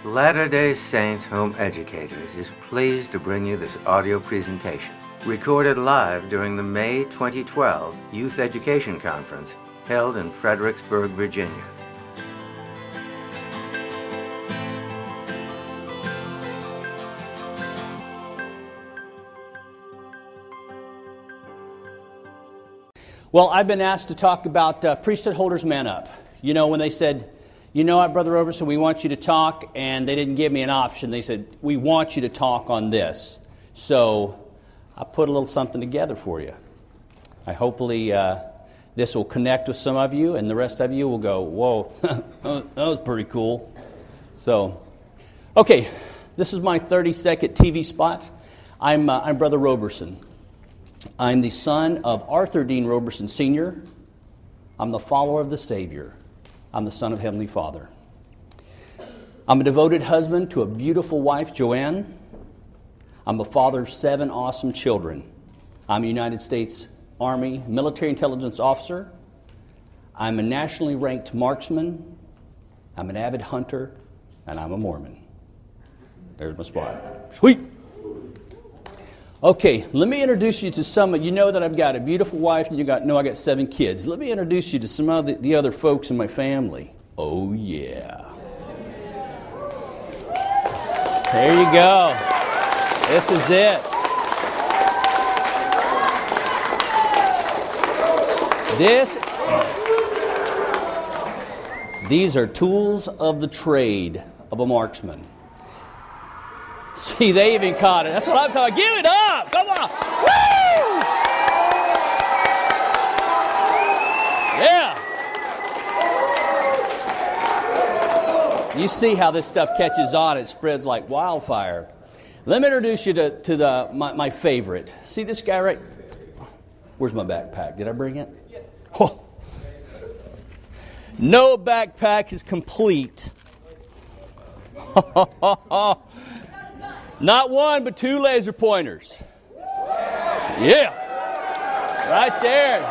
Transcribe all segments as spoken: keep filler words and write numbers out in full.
Latter-day Saints Home Educators is pleased to bring you this audio presentation, recorded live during the May twenty twelve Youth Education Conference held in Fredericksburg, Virginia. Well, I've been asked to talk about uh, Priesthood Holders Man Up. You know, when they said, you know what, Brother Roberson, we want you to talk, and they didn't give me an option. They said, we want you to talk on this. So I put a little something together for you. I hopefully uh, this will connect with some of you, and the rest of you will go, whoa, that was pretty cool. So, okay, this is my thirty-second T V spot. I'm, uh, I'm Brother Roberson. I'm the son of Arthur Dean Roberson Senior I'm the follower of the Savior. I'm the son of Heavenly Father. I'm a devoted husband to a beautiful wife, Joanne. I'm the father of seven awesome children. I'm a United States Army military intelligence officer. I'm a nationally ranked marksman. I'm an avid hunter, and I'm a Mormon. There's my spot. Sweet. Okay, let me introduce you to some of you. Know that I've got a beautiful wife, and you got know I got seven kids. Let me introduce you to some of the, the other folks in my family. Oh yeah. There you go. This is it. This. These are tools of the trade of a marksman. See, they even caught it. That's what I'm talking about. Give it up! Come on! Woo! Yeah! You see how this stuff catches on. It spreads like wildfire. Let me introduce you to, to the my, my favorite. See this guy right... Where's my backpack? Did I bring it? Yes. Oh. No backpack is complete. Not one, but two laser pointers. Yeah. Right there.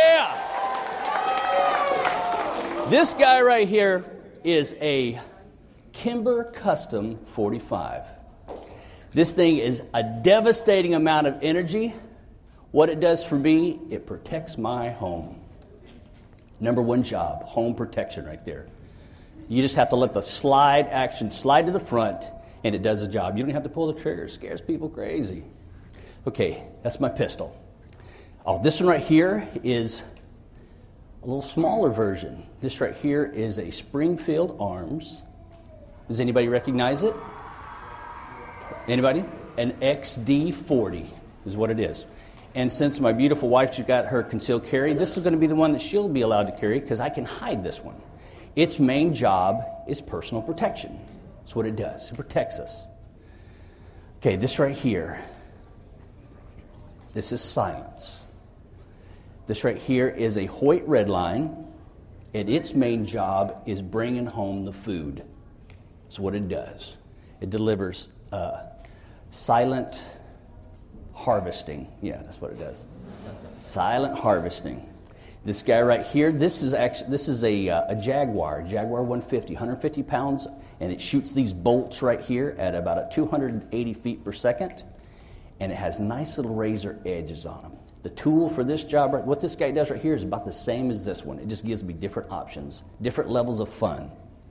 Yeah. This guy right here is a Kimber Custom forty-five. This thing is a devastating amount of energy. What it does for me, it protects my home. Number one job, home protection right there. You just have to let the slide action slide to the front, and it does the job. You don't have to pull the trigger. It scares people crazy. Okay, that's my pistol. Oh, this one right here is a little smaller version. This right here is a Springfield Arms. Does anybody recognize it? Anybody? An X D forty is what it is. And since my beautiful wife, she got her concealed carry, this is going to be the one that she'll be allowed to carry because I can hide this one. Its main job is personal protection. That's what it does. It protects us. Okay, this right here, this is silence. This right here is a Hoyt Redline, and its main job is bringing home the food. That's what it does. It delivers uh, silent harvesting. Yeah, that's what it does. Silent harvesting. This guy right here, this is actually this is a uh, a Jaguar, Jaguar one fifty, one hundred fifty pounds, and it shoots these bolts right here at about a two hundred eighty feet per second, and it has nice little razor edges on them. The tool for this job, right, what this guy does right here is about the same as this one. It just gives me different options, different levels of fun.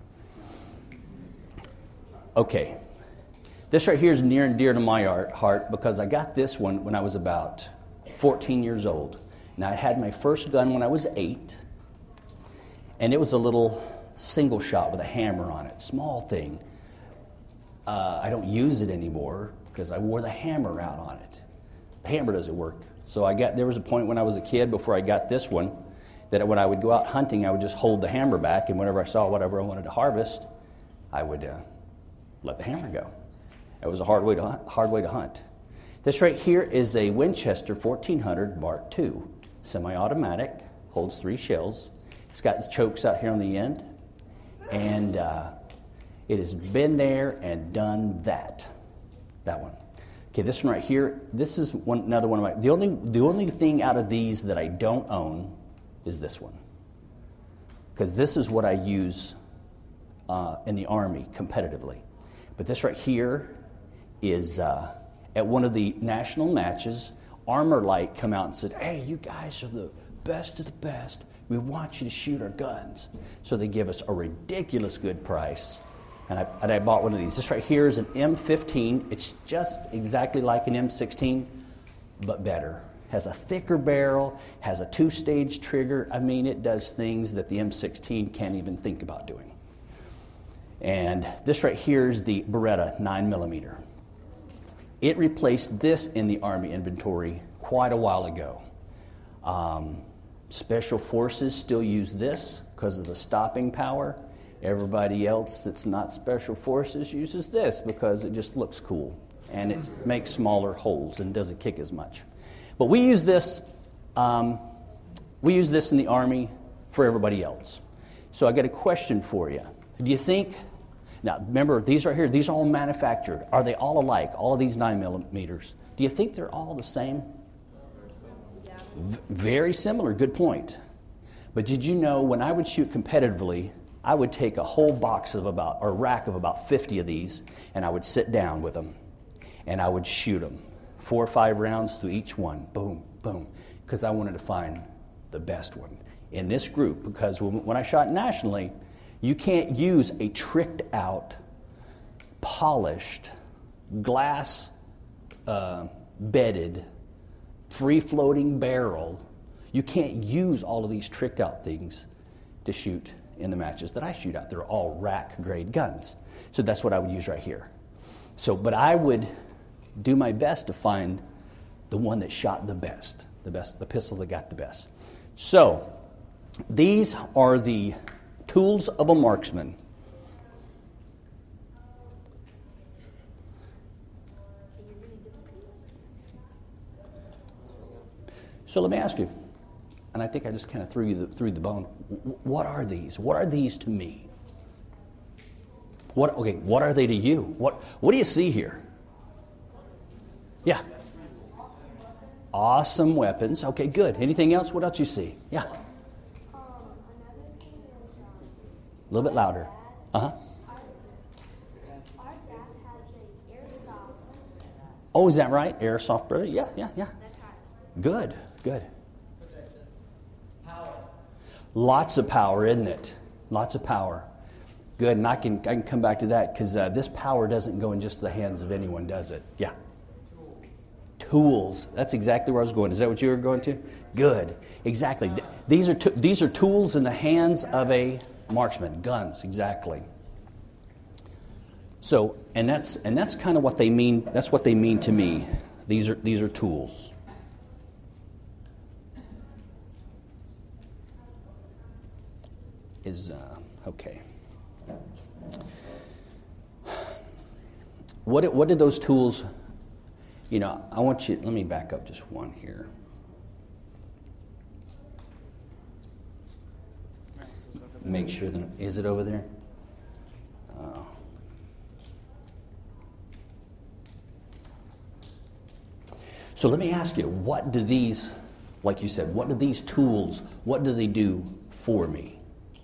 Okay, this right here is near and dear to my heart because I got this one when I was about fourteen years old. Now, I had my first gun when I was eight, and it was a little single shot with a hammer on it, small thing. Uh, I don't use it anymore because I wore the hammer out on it. The hammer doesn't work. So I got there was a point when I was a kid before I got this one that when I would go out hunting, I would just hold the hammer back, and whenever I saw whatever I wanted to harvest, I would uh, let the hammer go. It was a hard way to hunt, hard way to hunt. This right here is a Winchester fourteen hundred Mark two. Semi-automatic, holds three shells. It's got chokes out here on the end. And uh, it has been there and done that. That one. Okay, this one right here, this is one, another one of my, the only, the only thing out of these that I don't own is this one. Because this is what I use uh, in the Army competitively. But this right here is uh, at one of the national matches, Armor Light come out and said, hey, you guys are the best of the best. We want you to shoot our guns. So they give us a ridiculous good price. And I, and I bought one of these. This right here is an M fifteen. It's just exactly like an M sixteen, but better. Has a thicker barrel, has a two-stage trigger. I mean, it does things that the M sixteen can't even think about doing. And this right here is the Beretta nine millimeter. It replaced this in the Army inventory quite a while ago. Um, Special Forces still use this because of the stopping power. Everybody else that's not Special Forces uses this because it just looks cool and it makes smaller holes and doesn't kick as much. But we use this. Um, we use this in the Army for everybody else. So I got a question for you. Do you think? Now remember, these right here. These are all manufactured. Are they all alike? All of these nine millimeters. Do you think they're all the same? V- very similar. Good point. But did you know when I would shoot competitively, I would take a whole box of about, or rack of about fifty of these, and I would sit down with them, and I would shoot them. Four or five rounds through each one. Boom, boom. Because I wanted to find the best one in this group. Because when I shot nationally, you can't use a tricked out, polished, glass uh, bedded, free-floating barrel. You can't use all of these tricked out things to shoot in the matches that I shoot at. They're all rack-grade guns. So that's what I would use right here. So, but I would do my best to find the one that shot the best, the best, the pistol that got the best. So, these are the tools of a marksman. So let me ask you, and I think I just kind of threw you the, threw the bone. What are these? What are these to me? What? Okay, what are they to you? What? What do you see here? Yeah. Awesome weapons. Okay, good. Anything else? What else you see? Yeah. A little bit louder. Uh huh. Oh, is that right? Airsoft, brother? Yeah, yeah, yeah. Good, good. Lots of power, isn't it? Lots of power. Good, and I can I can come back to that because uh, this power doesn't go in just the hands of anyone, does it? Yeah. Tools. That's exactly where I was going. Is that what you were going to? Good. Exactly. These are t- these are tools in the hands of a marksman. Guns. Exactly. So, and that's and that's kind of what they mean. That's what they mean to me. These are these are tools. Is uh, okay. What what did those tools? You know, I want you. Let me back up just one here. Make sure that is it over there. Uh, so let me ask you: what do these, like you said, what do these tools? What do they do for me?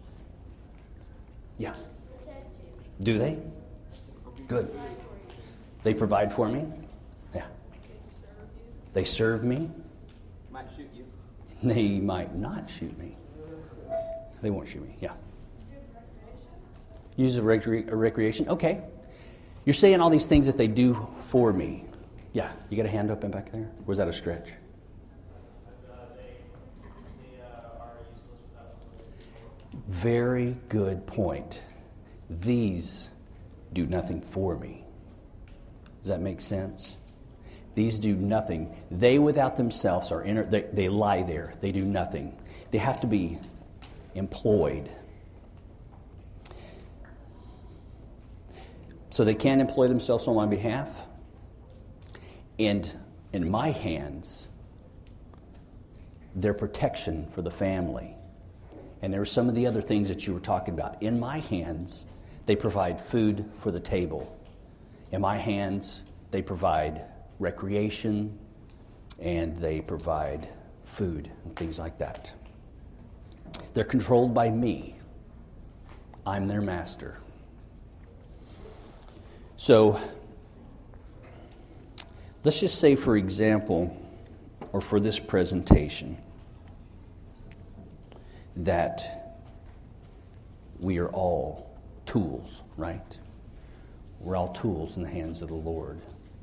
Yeah. Do they? Good. They provide for me? Yeah. They serve me? Might shoot you. They might not shoot me. They won't shoot me, yeah. Use a, recre- a recreation? Okay. You're saying all these things that they do for me. Yeah. You got a hand up in back there? Or was that a stretch? Very good point. These do nothing for me. Does that make sense? These do nothing. They without themselves are inner, they, they lie there. They do nothing. They have to be employed. So they can't employ themselves on my behalf. And in my hands, they're protection for the family. And there are some of the other things that you were talking about. In my hands, they provide food for the table. In my hands, they provide recreation, and they provide food and things like that. They're controlled by me. I'm their master. So, let's just say, for example, or for this presentation, that we are all tools, right? We're all tools in the hands of the Lord.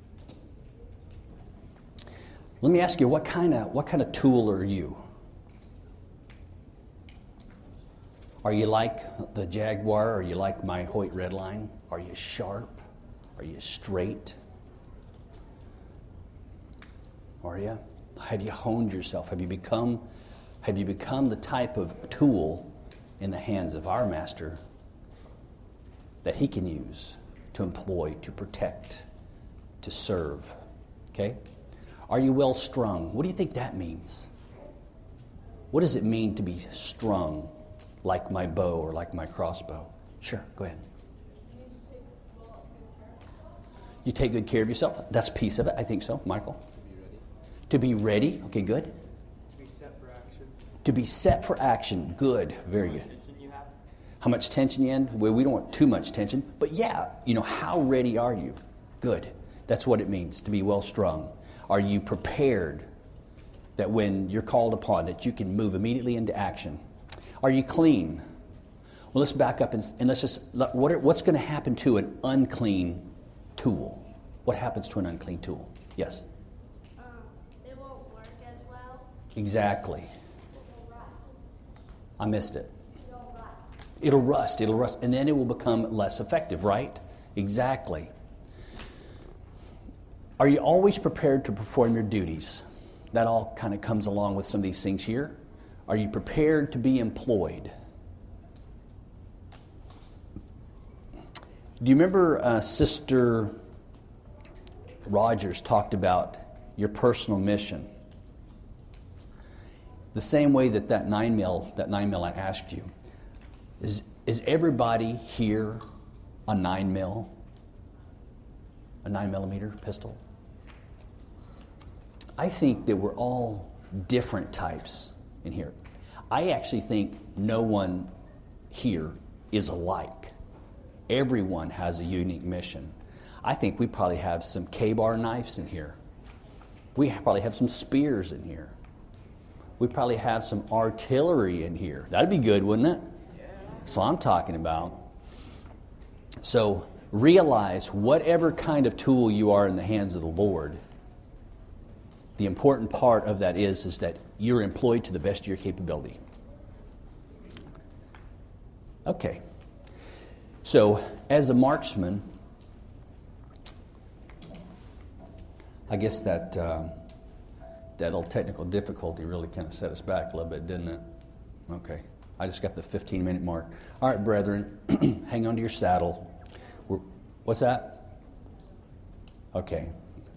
Let me ask you, what kind of what kind of tool are you? Are you like the Jaguar? Are you like my Hoyt Redline? Are you sharp? Are you straight? Are you? Have you honed yourself? Have you become have you become the type of tool in the hands of our Master that He can use to employ, to protect, to serve? Okay? Are you well strung? What do you think that means? What does it mean to be strung like my bow or like my crossbow? Sure, go ahead. You take good care of yourself? That's a piece of it. I think so. Michael? To be ready. To be ready. Okay, good. To be set for action. To be set for action. Good. Very good. How much tension you have? How much tension you in? Well, we don't want too much tension. But yeah, you know, how ready are you? Good. That's what it means to be well strung. Are you prepared that when you're called upon that you can move immediately into action? Are you clean? Well, let's back up and, and let's just, what are, what's going to happen to an unclean tool? What happens to an unclean tool? Yes? Um, it won't work as well. Exactly. It'll rust. I missed it. It'll rust. It'll rust. It'll rust. And then it will become less effective, right? Exactly. Are you always prepared to perform your duties? That all kind of comes along with some of these things here. Are you prepared to be employed? Do you remember uh, Sister Rogers talked about your personal mission? The same way that that nine mil, that nine mil I asked you, is is everybody here a nine mil, a nine millimeter pistol? I think that we're all different types in here. I actually think no one here is alike. Everyone has a unique mission. I think we probably have some K-bar knives in here. We probably have some spears in here. We probably have some artillery in here. That'd be good, wouldn't it? Yeah. That's what I'm talking about. So realize whatever kind of tool you are in the hands of the Lord, the important part of that is, is that you're employed to the best of your capability. Okay. So, as a marksman, I guess that uh, that little technical difficulty really kind of set us back a little bit, didn't it? Okay. I just got the fifteen-minute mark. All right, brethren, hang on to your saddle. We're, what's that? Okay.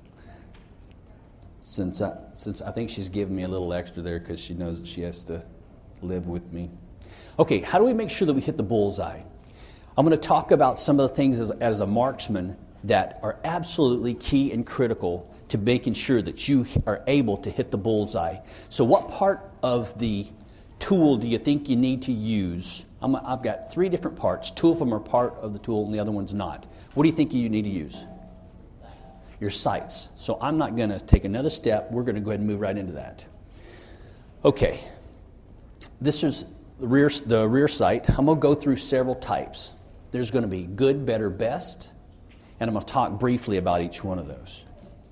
Since I, since I think she's giving me a little extra there because she knows that she has to live with me. Okay, how do we make sure that we hit the bullseye? I'm going to talk about some of the things as, as a marksman that are absolutely key and critical to making sure that you are able to hit the bullseye. So what part of the tool do you think you need to use? I'm, I've got three different parts. Two of them are part of the tool and the other one's not. What do you think you need to use? Your sights. So I'm not going to take another step. We're going to go ahead and move right into that. Okay. This is the rear, the rear sight. I'm going to go through several types. There's going to be good, better, best. And I'm going to talk briefly about each one of those.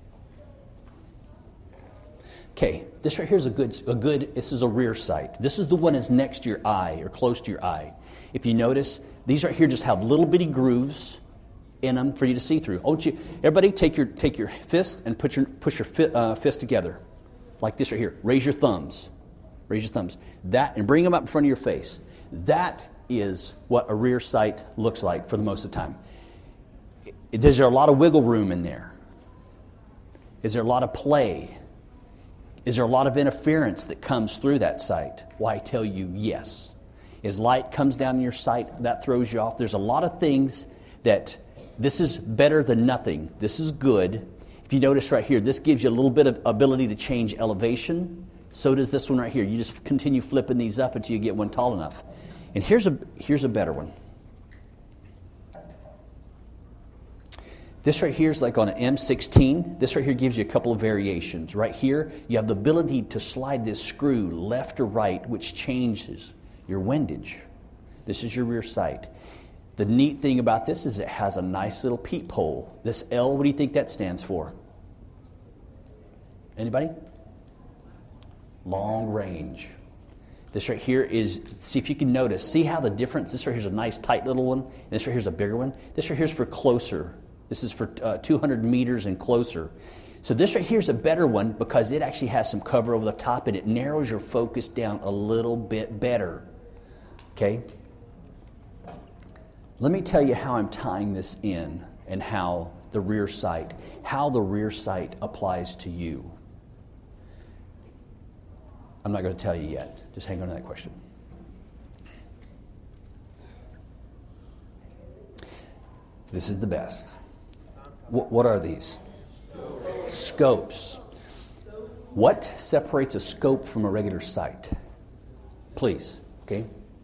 Okay. This right here is a good, a good, this is a rear sight. This is the one that's next to your eye or close to your eye. If you notice, these right here just have little bitty grooves in them for you to see through. Oh, you, everybody, take your take your fist and put your push your fi, uh, fist together, like this right here. Raise your thumbs, raise your thumbs. That and bring them up in front of your face. That is what a rear sight looks like for the most of the time. Is there a lot of wiggle room in there? Is there a lot of play? Is there a lot of interference that comes through that sight? Why, I tell you, yes. As light comes down in your sight, that throws you off. There's a lot of things that. This is better than nothing. This is good. If you notice right here, this gives you a little bit of ability to change elevation. So does this one right here. You just continue flipping these up until you get one tall enough. And here's a here's a better one. This right here is like on an M sixteen. This right here gives you a couple of variations. Right here, you have the ability to slide this screw left or right, which changes your windage. This is your rear sight. The neat thing about this is it has a nice little peephole. This L, what do you think that stands for? Anybody? Long range. This right here is, see if you can notice, see how the difference, this right here is a nice tight little one, and this right here is a bigger one. This right here is for closer. This is for uh, two hundred meters and closer. So this right here is a better one because it actually has some cover over the top and it narrows your focus down a little bit better. Okay? Let me tell you how I'm tying this in and how the rear sight, how the rear sight applies to you. I'm not going to tell you yet. Just hang on to that question. This is the best. What, what are these? Scopes. What separates a scope from a regular sight? Please, okay?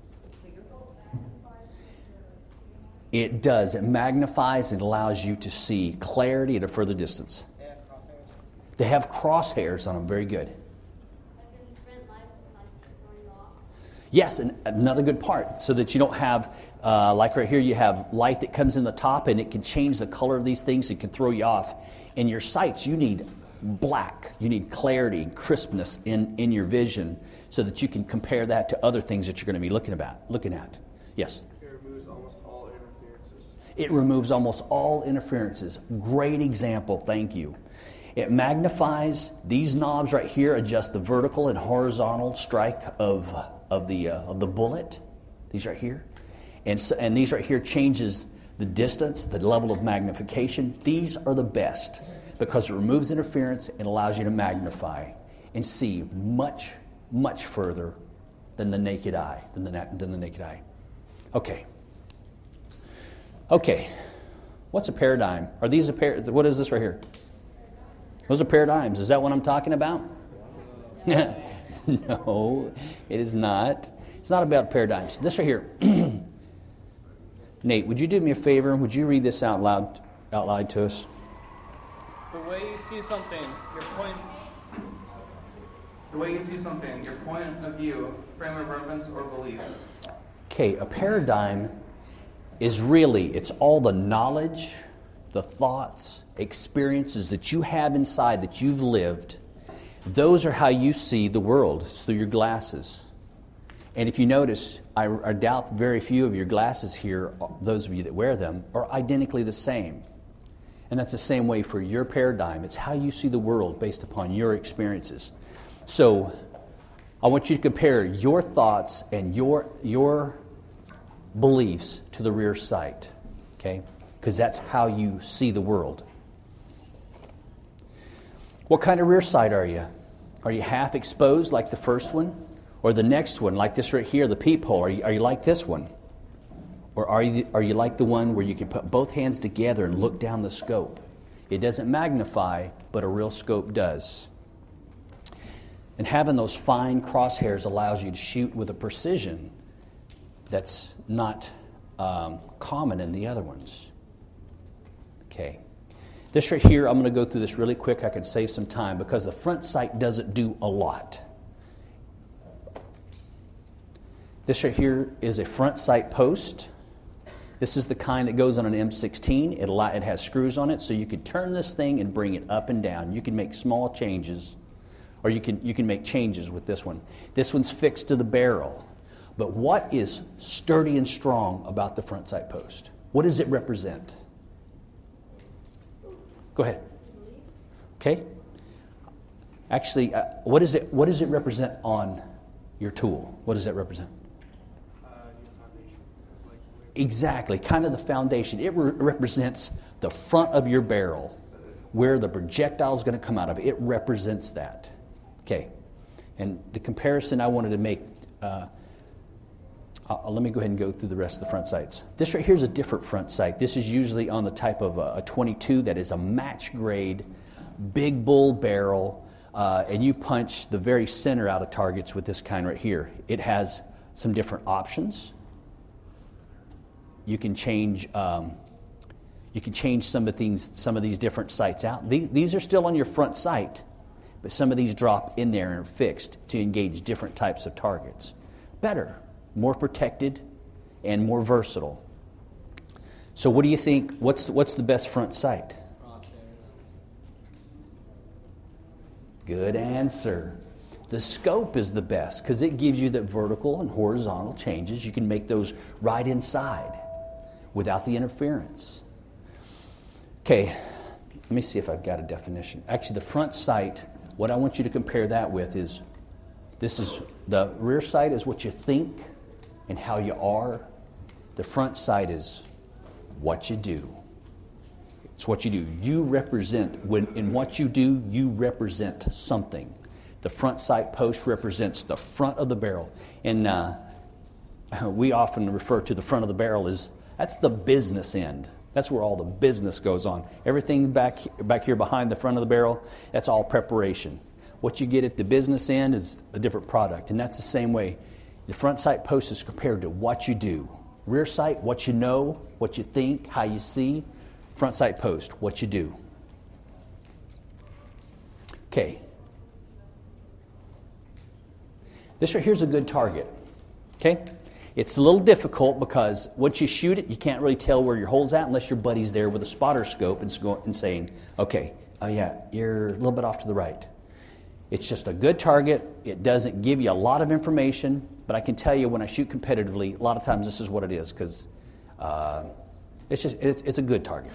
It does. It magnifies and allows you to see clarity at a further distance. They have crosshairs on them. Very good. Yes, and another good part, so that you don't have, uh, like right here, you have light that comes in the top and it can change the color of these things. It can throw you off. In your sights, you need black. You need clarity and crispness in, in your vision so that you can compare that to other things that you're going to be looking about, looking at. Yes? It removes almost all interferences. It removes almost all interferences. Great example. Thank you. It magnifies. These knobs right here adjust the vertical and horizontal strike of of the uh, of the bullet. These right here, and so, and these right here changes the distance, the level of magnification. These are the best because it removes interference and allows you to magnify and see much much further than the naked eye than the na- than the naked eye. Okay. Okay. What's a paradigm? Are these a pair? What is this right here? Those are paradigms. Is that what I'm talking about? No, it is not. It's not about paradigms. This right here. Nate, would you do me a favor? Would you read this out loud, out loud to us? The way you see something, your point. The way you see something, your point of view, frame of reference, or belief. Okay, a paradigm is really, it's all the knowledge, the thoughts, experiences that you have inside that you've lived. Those are how you see the world. It's through your glasses. And if you notice, I, I doubt very few of your glasses here, those of you that wear them, are identically the same. And that's the same way for your paradigm. It's how you see the world based upon your experiences. So I want you to compare your thoughts and your, your beliefs to the rear sight. Okay? Because that's how you see the world. What kind of rear sight are you? Are you half exposed like the first one? Or the next one, like this right here, the peephole? Are you, are you like this one? Or are you, are you like the one where you can put both hands together and look down the scope? It doesn't magnify, but a real scope does. And having those fine crosshairs allows you to shoot with a precision that's not um, common in the other ones. Okay. This right here, I'm going to go through this really quick. I could save some time because the front sight doesn't do a lot. This right here is a front sight post. This is the kind that goes on an M sixteen. It, it has screws on it, so you can turn this thing and bring it up and down. You can make small changes, or you can, you can make changes with this one. This one's fixed to the barrel. But what is sturdy and strong about the front sight post? What does it represent? Go ahead. Okay. Actually, uh, what is it? What does it represent on your tool? What does that represent? Uh, your foundation. Like, Exactly, kind of the foundation. It re- represents the front of your barrel, where the projectile is going to come out of. It represents that. Okay. And the comparison I wanted to make. Uh, Uh, let me go ahead and go through the rest of the front sights. This right here is a different front sight. This is usually on the type of a, a twenty-two that is a match grade, big bull barrel, uh, and you punch the very center out of targets with this kind right here. It has some different options. You can change. Um, You can change some of things, some of these different sights out. These, these are still on your front sight, but some of these drop in there and are fixed to engage different types of targets. Better, more protected, and more versatile. So what do you think, what's, what's the best front sight? Good answer. The scope is the best because it gives you the vertical and horizontal changes. You can make those right inside without the interference. Okay, let me see if I've got a definition. Actually, the front sight, what I want you to compare that with is, this is, the rear sight is what you think and how you are. The front sight is what you do. It's what you do. You represent, when in what you do, you represent something. The front sight post represents the front of the barrel. And uh, we often refer to the front of the barrel as, that's the business end. That's where all the business goes on. Everything back, back here behind the front of the barrel, that's all preparation. What you get at the business end is a different product. And that's the same way. The front sight post is compared to what you do. Rear sight, what you know, what you think, how you see. Front sight post, what you do. Okay. This right here is a good target. Okay? It's a little difficult because once you shoot it, you can't really tell where your hole's at unless your buddy's there with a spotter scope and, and saying, okay, oh yeah, you're a little bit off to the right. It's just a good target. It doesn't give you a lot of information, but I can tell you when I shoot competitively, a lot of times this is what it is because uh, it's just it's, it's a good target.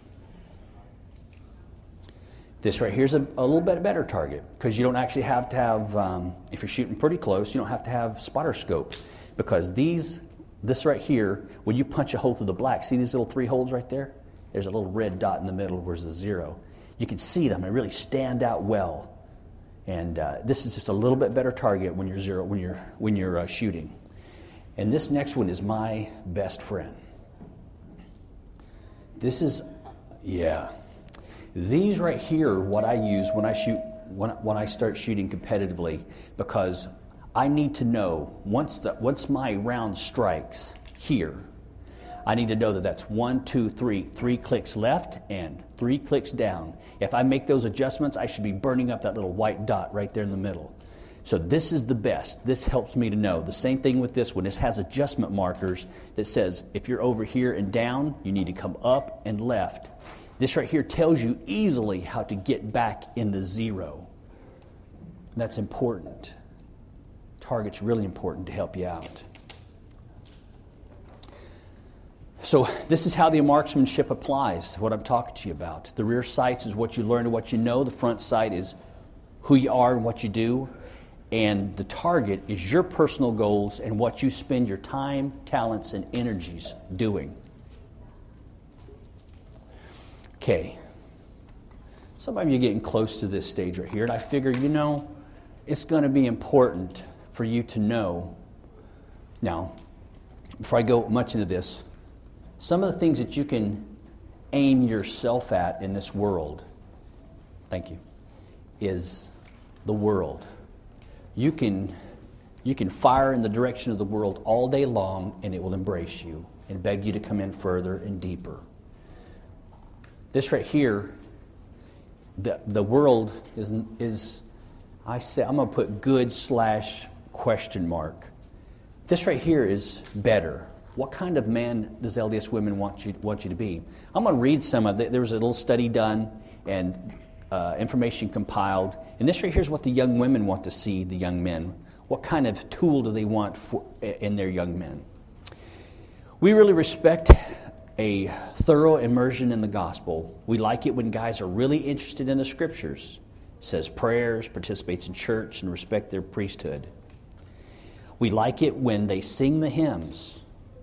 This right here is a, a little bit better target because you don't actually have to have, um, if you're shooting pretty close, you don't have to have spotter scope because these, this right here, when you punch a hole through the black, see these little three holes right there? There's a little red dot in the middle where's the zero. You can see them and really stand out well. And uh, this is just a little bit better target when you're zero, when you're when you're uh, shooting. And this next one is my best friend. This is, yeah. These right here are what I use when I shoot when when I start shooting competitively because I need to know once the once my round strikes here, I need to know that that's one, two, three, three clicks left and three clicks down. If I make those adjustments, I should be burning up that little white dot right there in the middle. So this is the best. This helps me to know. The same thing with this one. This has adjustment markers that says if you're over here and down, you need to come up and left. This right here tells you easily how to get back in the zero. That's important. Target's really important to help you out. So this is how the marksmanship applies, what I'm talking to you about. The rear sights is what you learn and what you know. The front sight is who you are and what you do. And the target is your personal goals and what you spend your time, talents, and energies doing. Okay. Some of you are getting close to this stage right here, and I figure, you know, it's going to be important for you to know. Now, before I go much into this, some of the things that you can aim yourself at in this world, thank you, is the world. You can, you can fire in the direction of the world all day long, and it will embrace you and beg you to come in further and deeper. This right here, the the world is is, I say I'm going to put good slash question mark. This right here is better. What kind of man does L D S Women want you want you to be? I'm going to read some of it. There was a little study done and uh, information compiled. And this right here is what the young women want to see the young men. What kind of tool do they want for, in their young men? We really respect a thorough immersion in the gospel. We like it when guys are really interested in the scriptures, says prayers, participates in church, and respect their priesthood. We like it when they sing the hymns.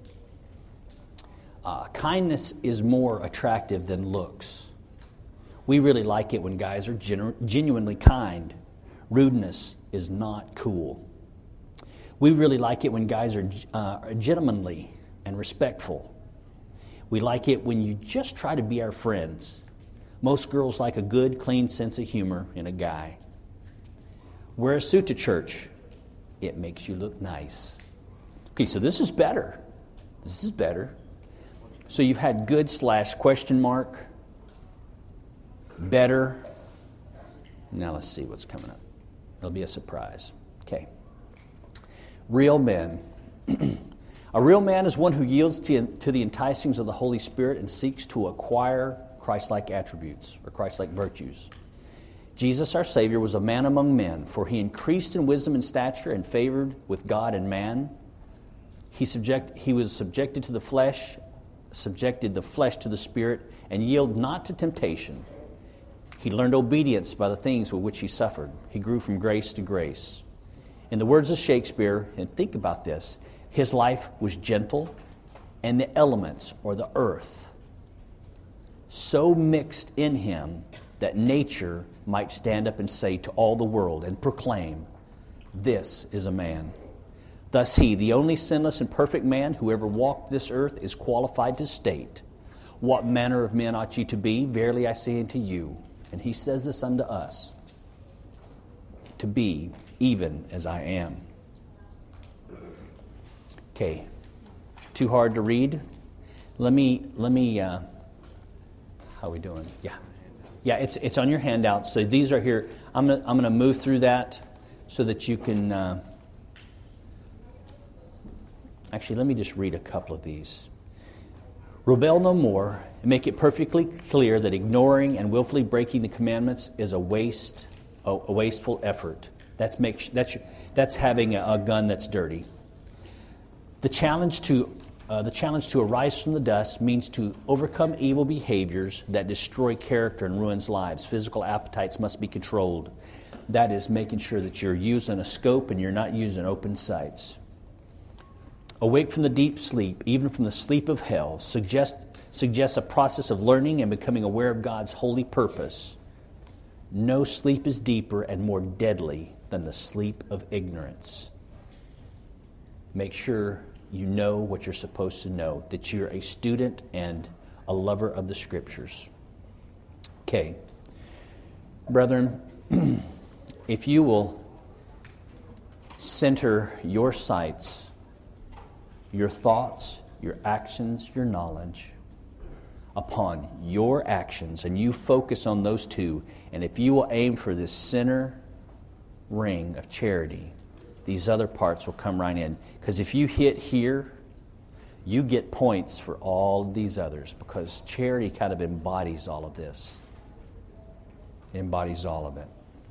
Uh, kindness is more attractive than looks. We really like it when guys are genu- genuinely kind. Rudeness is not cool. We really like it when guys are uh, gentlemanly and respectful. We like it when you just try to be our friends. Most girls like a good, clean sense of humor in a guy. Wear a suit to church. It makes you look nice. Okay, so this is better. This is better. So you've had good slash question mark, better. Now let's see what's coming up. It'll be a surprise. Okay. Real men. A real man is one who yields to, to the enticings of the Holy Spirit and seeks to acquire Christ-like attributes or Christ-like virtues. Jesus, our Savior, was a man among men, for he increased in wisdom and stature and favored with God and man. He subject he was subjected to the flesh, subjected the flesh to the Spirit, and yielded not to temptation. He learned obedience by the things with which he suffered. He grew from grace to grace. In the words of Shakespeare, and think about this, his life was gentle, and the elements, or the earth, so mixed in him that nature might stand up and say to all the world and proclaim, "This is a man." Thus he, the only sinless and perfect man who ever walked this earth, is qualified to state, "What manner of men ought ye to be? Verily I say unto you," and he says this unto us, "to be even as I am." Okay, too hard to read? Let me, let me, uh, how are we doing? Yeah. Yeah, it's it's on your handout. So these are here. I'm gonna, I'm going to move through that so that you can... Uh, actually, let me just read a couple of these. "Rebel no more, and make it perfectly clear that ignoring and willfully breaking the commandments is a waste, a, a wasteful effort. That's make that's that's having a, a gun that's dirty. The challenge to uh, the challenge to arise from the dust means to overcome evil behaviors that destroy character and ruins lives. Physical appetites must be controlled. That is making sure that you're using a scope and you're not using open sights. Awake from the deep sleep, even from the sleep of hell, suggest, suggests a process of learning and becoming aware of God's holy purpose. No sleep is deeper and more deadly than the sleep of ignorance. Make sure you know what you're supposed to know, that you're a student and a lover of the Scriptures. Okay. Brethren, if you will center your sights, your thoughts, your actions, your knowledge upon your actions, and you focus on those two, and if you will aim for this center ring of charity, these other parts will come right in. Because if you hit here, you get points for all these others, because charity kind of embodies all of this. It embodies all of it.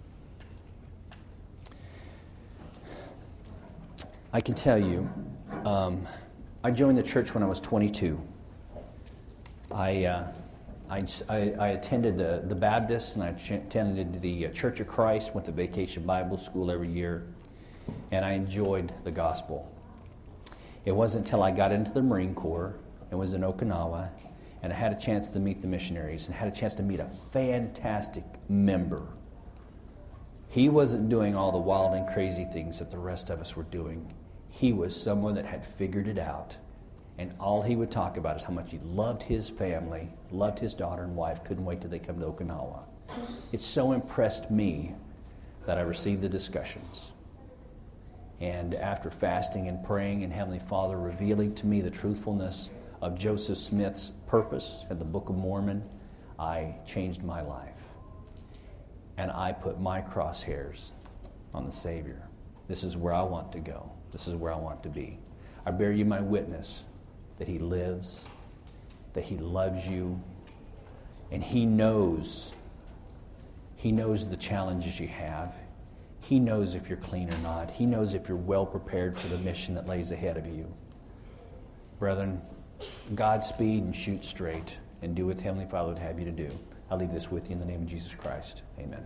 I can tell you, um, I joined the church when I was twenty-two. I, uh, I, I, I attended the, the Baptist, and I attended the Church of Christ, went to Vacation Bible School every year, and I enjoyed the gospel. It wasn't until I got into the Marine Corps and was in Okinawa, and I had a chance to meet the missionaries and had a chance to meet a fantastic member. He wasn't doing all the wild and crazy things that the rest of us were doing. He was someone that had figured it out. And all he would talk about is how much he loved his family, loved his daughter and wife, couldn't wait till they come to Okinawa. It so impressed me that I received the discussions. And after fasting and praying and Heavenly Father revealing to me the truthfulness of Joseph Smith's purpose and the Book of Mormon, I changed my life. And I put my crosshairs on the Savior. This is where I want to go. This is where I want to be. I bear you my witness that He lives, that He loves you, and He knows, He knows the challenges you have. He knows if you're clean or not. He knows if you're well prepared for the mission that lays ahead of you. Brethren, Godspeed and shoot straight and do what the Heavenly Father would have you to do. I'll leave this with you in the name of Jesus Christ. Amen.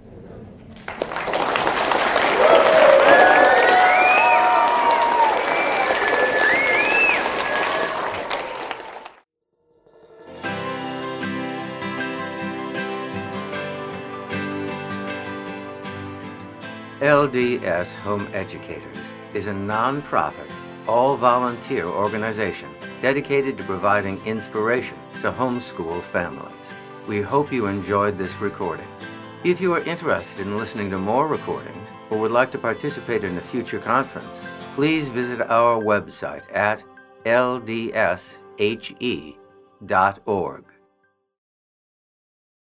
L D S Home Educators is a non-profit, all-volunteer organization dedicated to providing inspiration to homeschool families. We hope you enjoyed this recording. If you are interested in listening to more recordings or would like to participate in a future conference, please visit our website at L D S H E dot org.